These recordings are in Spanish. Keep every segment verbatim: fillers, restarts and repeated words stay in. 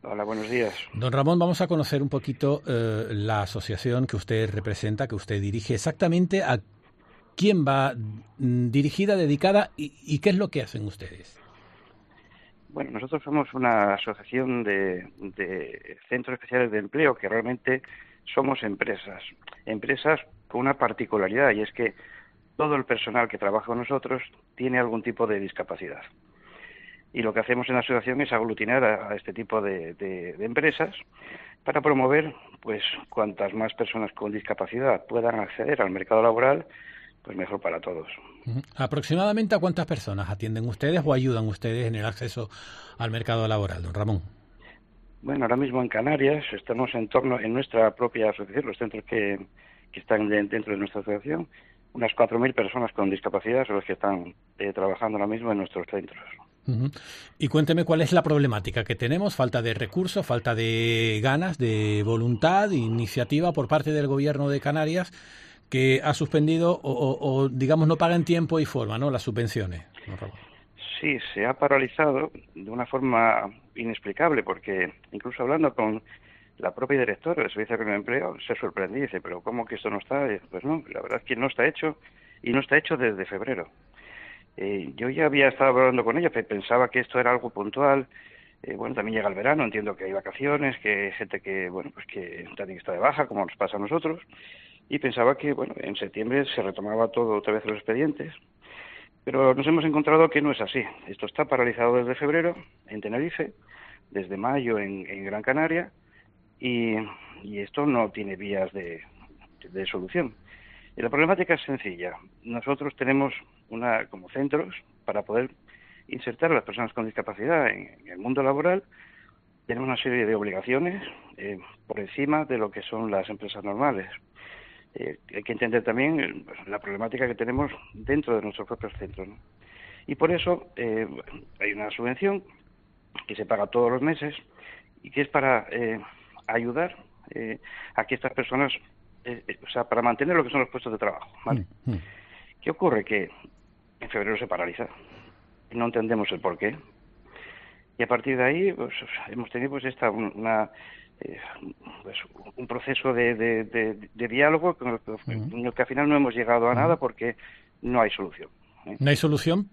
Hola, buenos días. Don Ramón, vamos a conocer un poquito eh, la asociación que usted representa, que usted dirige, exactamente a quién va mm, dirigida, dedicada y, y qué es lo que hacen ustedes. Bueno, nosotros somos una asociación de, de centros especiales de empleo que realmente somos empresas. Empresas con una particularidad, y es que todo el personal que trabaja con nosotros tiene algún tipo de discapacidad. Y lo que hacemos en la asociación es aglutinar a, a este tipo de, de, de empresas para promover, pues, cuantas más personas con discapacidad puedan acceder al mercado laboral, pues mejor para todos. Uh-huh. ¿Aproximadamente a cuántas personas atienden ustedes o ayudan ustedes en el acceso al mercado laboral, don Ramón? Bueno, ahora mismo en Canarias estamos en torno, en nuestra propia asociación, los centros que, que están de, dentro de nuestra asociación, unas cuatro mil personas con discapacidad son los que están eh, trabajando ahora mismo en nuestros centros. Uh-huh. Y cuénteme cuál es la problemática que tenemos, falta de recursos, falta de ganas, de voluntad, de iniciativa por parte del gobierno de Canarias, que ha suspendido o, o, o digamos, no paga en tiempo y forma, ¿no?, las subvenciones. ¿No, Ramón? Sí, se ha paralizado de una forma inexplicable, porque incluso hablando con la propia directora del Servicio de Empleo se sorprendió y dice, pero ¿cómo que esto no está? Pues no, la verdad es que no está hecho, y no está hecho desde febrero. Eh, yo ya había estado hablando con ella, pensaba que esto era algo puntual. Eh, bueno, también llega el verano, entiendo que hay vacaciones, que hay gente que, bueno, pues que también está de baja, como nos pasa a nosotros, y pensaba que, bueno, en septiembre se retomaba todo otra vez los expedientes, pero nos hemos encontrado que no es así. Esto está paralizado desde febrero en Tenerife, desde mayo en, en Gran Canaria, y, y esto no tiene vías de, de solución. Y la problemática es sencilla. Nosotros tenemos una como centros para poder insertar a las personas con discapacidad en, en el mundo laboral. Tenemos una serie de obligaciones eh, por encima de lo que son las empresas normales. Eh, hay que entender también eh, la problemática que tenemos dentro de nuestros propios centros, ¿no? Y por eso eh, hay una subvención que se paga todos los meses y que es para eh, ayudar eh, a que estas personas, eh, eh, o sea, para mantener lo que son los puestos de trabajo, ¿vale? Mm, mm. ¿Qué ocurre? Que en febrero se paraliza. No entendemos el porqué. Y a partir de ahí pues, hemos tenido pues esta una eh, pues, un proceso de, de, de, de diálogo con el, que, en el que al final no hemos llegado a nada porque no hay solución. ¿eh? ¿No hay solución?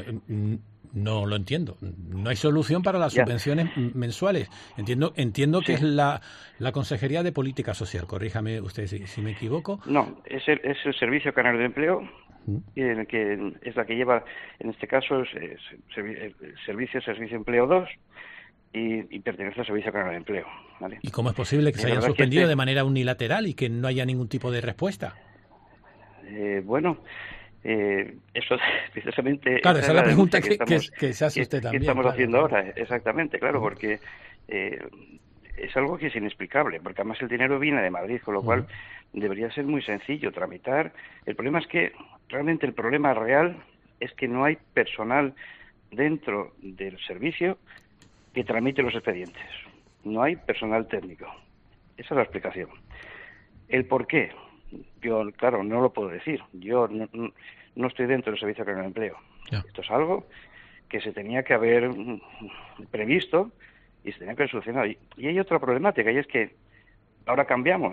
No lo entiendo. No hay solución para las Ya. subvenciones mensuales. Entiendo entiendo que Sí. es la, la Consejería de Política Social. Corríjame usted si, si me equivoco. No, es el, es el Servicio Canario de Empleo, en el que es la que lleva, en este caso, es, es, el Servicio Servicio Empleo dos y, y pertenece al Servicio Canario de Empleo. ¿vale? ¿Y cómo es posible que Y se la hayan verdad es que suspendido este, de manera unilateral y que no haya ningún tipo de respuesta? eh, bueno, eh, eso precisamente Claro, esa esa es es la la pregunta denuncia que que, que, estamos que se hace que, usted que también. estamos Claro, haciendo claro. ahora, exactamente, claro, porque eh, es algo que es inexplicable, porque además el dinero viene de Madrid, con lo cual debería ser muy sencillo tramitar. El problema es que realmente el problema real es que no hay personal dentro del servicio que tramite los expedientes. No hay personal técnico. Esa es la explicación. ¿El por qué? Yo, claro, no lo puedo decir. Yo no, no estoy dentro del Servicio Canario de Empleo. Ya. Esto es algo que se tenía que haber previsto y se tenía que haber solucionado. Y, y hay otra problemática, y es que ahora cambiamos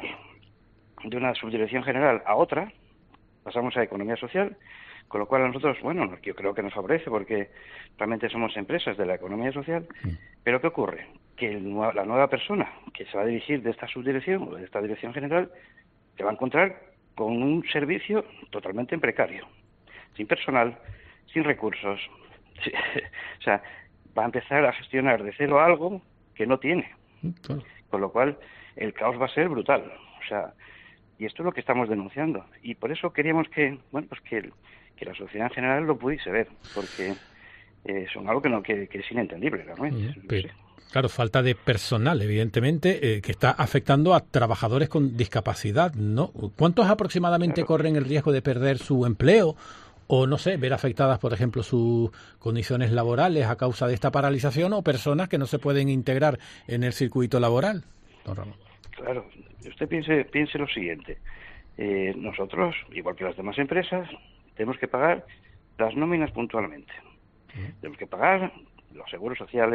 de una subdirección general a otra, pasamos a Economía Social, con lo cual a nosotros, bueno, yo creo que nos favorece porque realmente somos empresas de la economía social, pero ¿qué ocurre? Que el, la nueva persona que se va a dirigir de esta subdirección o de esta dirección general se va a encontrar con un servicio totalmente precario, sin personal, sin recursos. Sí, o sea, va a empezar a gestionar de cero algo que no tiene, con lo cual el caos va a ser brutal. O sea, y esto es lo que estamos denunciando. Y por eso queríamos que, bueno, pues que, que la sociedad en general lo pudiese ver, porque eh, son algo que no que, que es inentendible realmente. Uh-huh. Pero, no sé. claro, falta de personal, evidentemente, eh, que está afectando a trabajadores con discapacidad, ¿no? ¿Cuántos aproximadamente Claro. corren el riesgo de perder su empleo o, no sé, ver afectadas, por ejemplo, sus condiciones laborales a causa de esta paralización, o personas que no se pueden integrar en el circuito laboral, don Ramón? Claro, usted piense, piense lo siguiente. Eh, nosotros, igual que las demás empresas, tenemos que pagar las nóminas puntualmente. Tenemos que pagar los seguros sociales,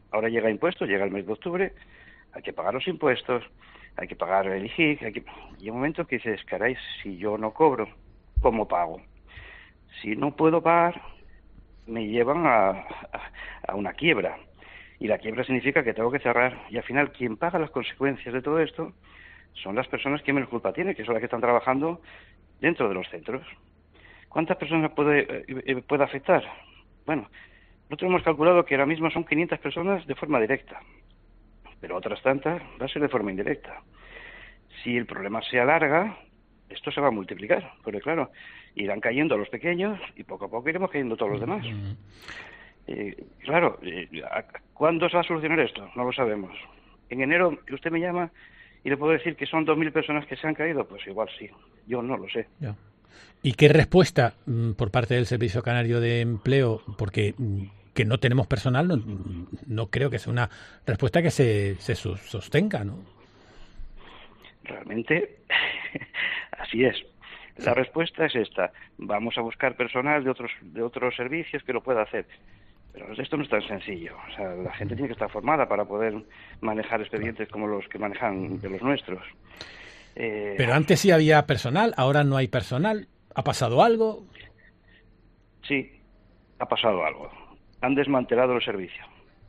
Ahora llega impuestos, llega el mes de octubre, hay que pagar los impuestos, hay que pagar el I G I C, hay que... y hay un momento que dices, caray, si yo no cobro, ¿cómo pago? Si no puedo pagar, me llevan a, a, a una quiebra. Y la quiebra significa que tengo que cerrar. Y al final, quien paga las consecuencias de todo esto son las personas que menos culpa tienen, que son las que están trabajando dentro de los centros. ¿Cuántas personas puede, eh, puede afectar? Bueno, nosotros hemos calculado que ahora mismo son quinientas personas de forma directa, pero otras tantas va a ser de forma indirecta. Si el problema se alarga, esto se va a multiplicar, porque claro, irán cayendo los pequeños y poco a poco iremos cayendo todos los demás. Eh, claro, eh, ¿cuándo se va a solucionar esto? No lo sabemos. En enero usted me llama y le puedo decir que son dos mil personas que se han caído, pues igual sí, yo no lo sé. Ya. ¿Y qué respuesta mm, por parte del Servicio Canario de Empleo? Porque mm, que no tenemos personal, no, no creo que sea una respuesta que se, se sostenga, ¿no? Realmente, así es. La respuesta es esta. Vamos a buscar personal de otros de otros servicios que lo pueda hacer. Pero esto no es tan sencillo. O sea, la gente tiene que estar formada para poder manejar expedientes como los que manejan de los nuestros. Eh... Pero antes sí había personal, ahora no hay personal. ¿Ha pasado algo? Sí, ha pasado algo. Han desmantelado el servicio.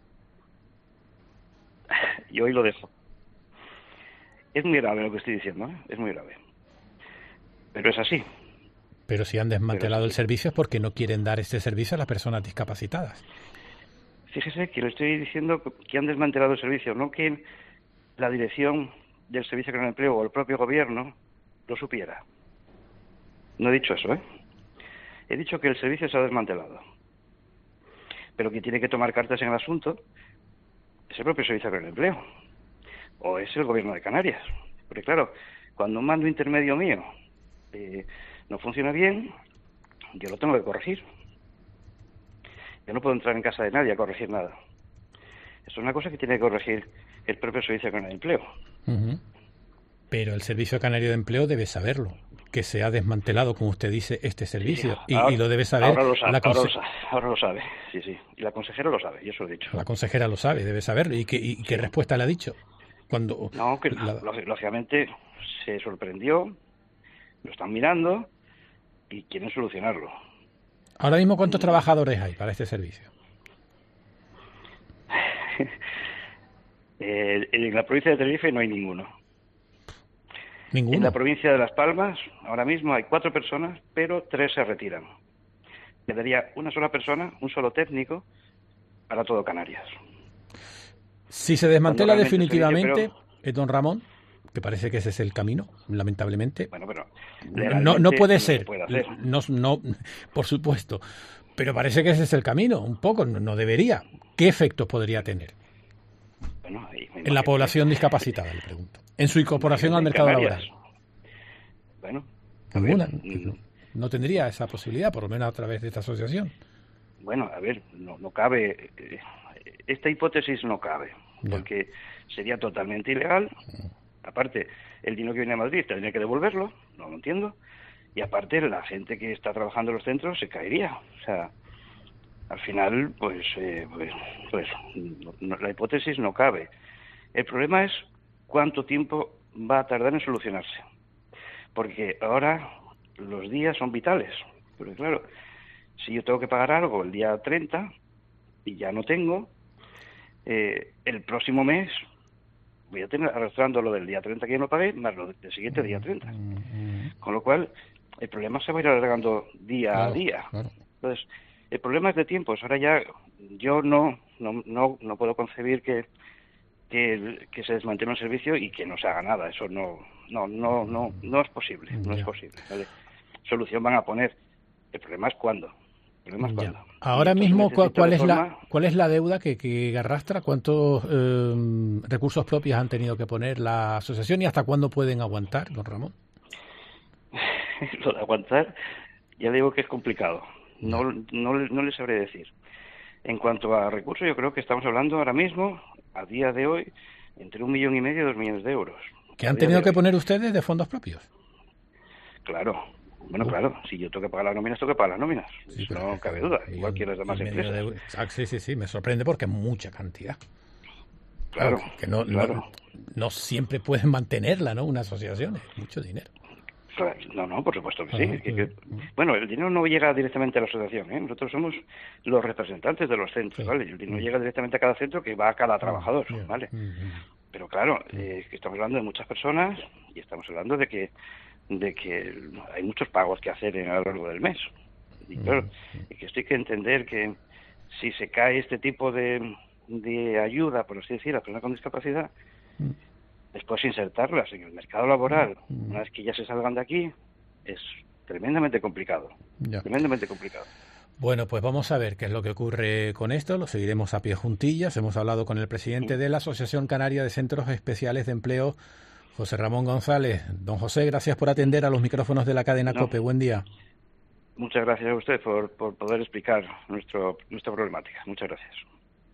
Y hoy lo dejo. Es muy grave lo que estoy diciendo, ¿eh? Es muy grave. Pero es así. Pero si han desmantelado el servicio es porque no quieren dar este servicio a las personas discapacitadas. Fíjese que le estoy diciendo que han desmantelado el servicio, no que la dirección del Servicio Canario de Empleo o el propio gobierno lo supiera. No he dicho eso, ¿eh? He dicho que el servicio se ha desmantelado. Pero quien tiene que tomar cartas en el asunto es el propio Servicio Canario de Empleo. O es el gobierno de Canarias. Porque claro, cuando un mando intermedio mío eh, no funciona bien, yo lo tengo que corregir. Yo no puedo entrar en casa de nadie a corregir nada. Esto es una cosa que tiene que corregir el propio Servicio Canario de Empleo. Uh-huh. Pero el Servicio Canario de Empleo debe saberlo, que se ha desmantelado, como usted dice, este servicio. Sí, ahora, y, y lo debe saber. Ahora lo sabe, la conse- ahora, lo sabe ahora lo sabe, sí, sí. Y la consejera lo sabe, yo eso lo he dicho. La consejera lo sabe, debe saberlo. ¿Y qué, y sí. qué respuesta le ha dicho? Cuando No, que la... lógicamente se sorprendió, lo están mirando y quieren solucionarlo. Ahora mismo, ¿cuántos mm. trabajadores hay para este servicio? eh, en la provincia de Tenerife no hay ninguno. ¿Ninguno? En la provincia de Las Palmas ahora mismo hay cuatro personas, pero tres se retiran. Quedaría una sola persona, un solo técnico, para todo Canarias. Si se desmantela definitivamente, servicio, pero... don Ramón, que parece que ese es el camino, lamentablemente. Bueno, pero no, no puede no ser, se puede hacer. No, no, por supuesto, pero parece que ese es el camino, un poco, no, no debería. ¿Qué efectos podría tener? Bueno, ahí en la población que... discapacitada, le pregunto. En su incorporación al mercado Canarias. laboral. Bueno, ninguna. No, no tendría esa posibilidad, por lo menos a través de esta asociación. Bueno, a ver, no, no cabe. Eh, esta hipótesis no cabe, porque no. sería totalmente ilegal. Aparte, el dinero que viene a Madrid tendría que devolverlo, no lo entiendo. Y aparte, la gente que está trabajando en los centros se caería. O sea, al final, pues, eh, pues, pues no, no, la hipótesis no cabe. El problema es cuánto tiempo va a tardar en solucionarse. Porque ahora los días son vitales. Porque claro, si yo tengo que pagar algo el día treinta y ya no tengo, eh, el próximo mes voy a tener arrastrando lo del día treinta que ya no pagué, más lo del siguiente día treinta. Con lo cual, el problema se va a ir alargando día claro, a día. Claro. Entonces, el problema es de tiempos. Ahora ya yo no no no, no puedo concebir que que, el, que se desmantele un servicio y que no se haga nada. Eso no no no no no es posible. No es posible. ¿Vale? Solución van a poner. El problema es cuándo. El problema es cuándo. Ahora mismo, ¿cuál, cuál es la cuál es la deuda que, que arrastra? ¿Cuántos eh, recursos propios han tenido que poner la asociación y hasta cuándo pueden aguantar, don Ramón? Lo de aguantar, ya digo que es complicado. No, no, no les sabré decir. En cuanto a recursos, yo creo que estamos hablando ahora mismo, a día de hoy, entre un millón y medio y dos millones de euros. ¿Que han tenido que poner ustedes de fondos propios? Claro, Bueno, claro, si yo tengo que pagar las nóminas, tengo que pagar las nóminas. Sí, Eso no cabe duda, igual que las demás empresas. De... Sí, sí, sí, me sorprende porque es mucha cantidad. Claro, claro que no, claro. No, no siempre pueden mantenerla, ¿no? Una asociación, es mucho dinero. No, no, por supuesto que sí. Ah, es que, que, bueno, el dinero no llega directamente a la asociación, ¿eh? Nosotros somos los representantes de los centros, ¿vale? El dinero llega directamente a cada centro que va a cada trabajador, ¿vale? Pero claro, eh, que estamos hablando de muchas personas y estamos hablando de que de que hay muchos pagos que hacer a lo largo del mes. Y claro, y que esto hay que entender que si se cae este tipo de, de ayuda, por así decirlo, a personas con discapacidad, después insertarlas en el mercado laboral, una vez que ya se salgan de aquí, es tremendamente complicado. Ya. Tremendamente complicado. Bueno, pues vamos a ver qué es lo que ocurre con esto. Lo seguiremos a pie juntillas. Hemos hablado con el presidente de la Asociación Canaria de Centros Especiales de Empleo, José Ramón González. Don José, gracias por atender a los micrófonos de la cadena no. COPE. Buen día. Muchas gracias a usted por, por poder explicar nuestro, nuestra problemática. Muchas gracias.